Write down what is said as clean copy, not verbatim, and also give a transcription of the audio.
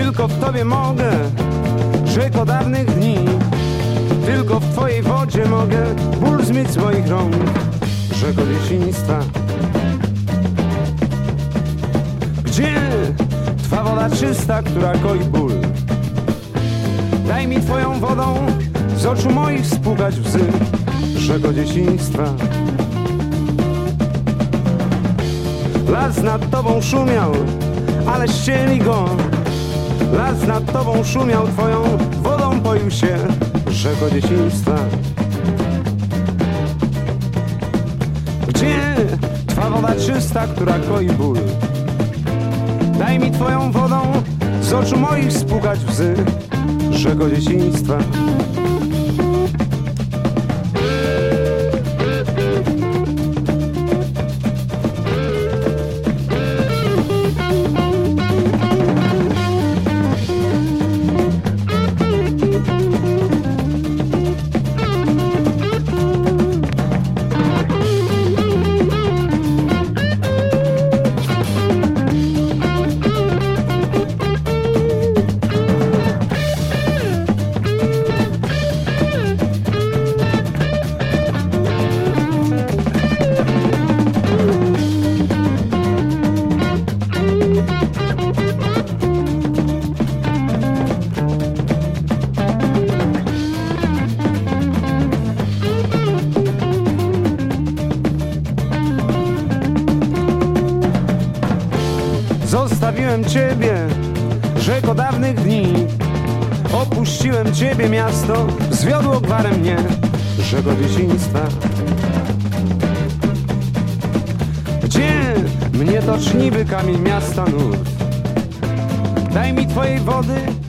Tylko w Tobie mogę, rzeko dawnych dni. Tylko w Twojej wodzie mogę ból zmyć z moich rąk, rzeko dzieciństwa. Gdzie Twa woda czysta, która koi ból? Daj mi Twoją wodą z oczu moich spłukać łzy, rzeko dzieciństwa. Las nad Tobą szumiał, ale ścieli go. Las nad Tobą szumiał, Twoją wodą poił się, rzeko dzieciństwa. Gdzie Twa woda czysta, która koi ból? Daj mi Twoją wodą z oczu moich spłukać łzy, rzeko dzieciństwa. Zostawiłem Ciebie, rzeko dawnych dni. Opuściłem Ciebie, miasto zwiodło gwarem mnie, rzeko dzieciństwa. Gdzie mnie toczy niby kamień miasta nurt? Daj mi Twojej wody